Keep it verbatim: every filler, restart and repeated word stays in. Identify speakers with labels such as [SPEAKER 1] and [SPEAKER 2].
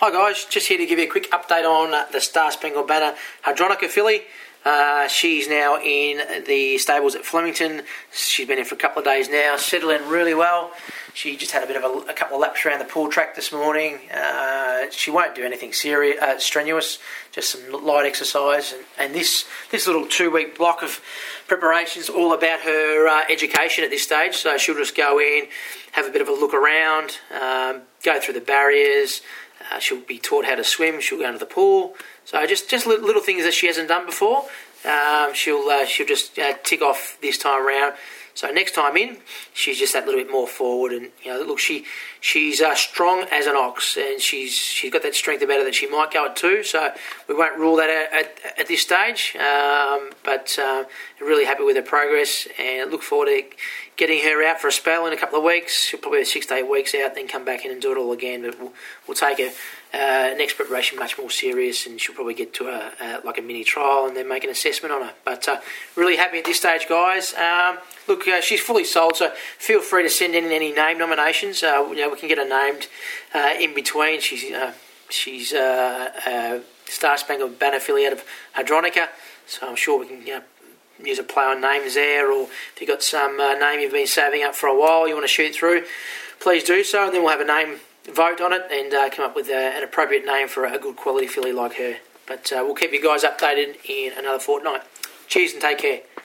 [SPEAKER 1] Hi guys, just here to give you a quick update on uh, the Star Spangled Banner Hadronica filly. Uh, she's now in the stables at Flemington. She's been in for a couple of days now, settling really well. She just had a bit of a, a couple of laps around the pool track this morning. Uh, she won't do anything serious, uh, strenuous, just some light exercise. And, and this this little two-week block of preparation is all about her uh, education at this stage. So she'll just go in, have a bit of a look around, um, go through the barriers. Uh, she'll be taught how to swim. She'll go into the pool. So just just little things that she hasn't done before. Um, she'll uh, she'll just uh, tick off this time around. So next time in, she's just that little bit more forward, and you know, look, she she's uh, strong as an ox, and she's she's got that strength about her that she might go at two. So we won't rule that out at, at this stage. Um, but uh, really happy with her progress, and look forward to getting her out for a spell in a couple of weeks. She'll probably have six to eight weeks out, then come back in and do it all again. But we'll, we'll take her uh, next preparation much more serious, and she'll probably get to a, a like a mini trial and then make an assessment on her. But uh, really happy at this stage, guys. Um, look, uh, she's fully sold, so feel free to send in any name nominations. Uh, you know, we can get her named uh, in between. She's uh, she's uh, uh, Star Spangled Banner filly out of Hadronica, so I'm sure we can. You know, use a play on names there, or if you've got some uh, name you've been saving up for a while you want to shoot through, please do so, and then we'll have a name vote on it and uh, come up with uh, an appropriate name for a good quality filly like her. But uh, we'll keep you guys updated in another fortnight. Cheers and take care.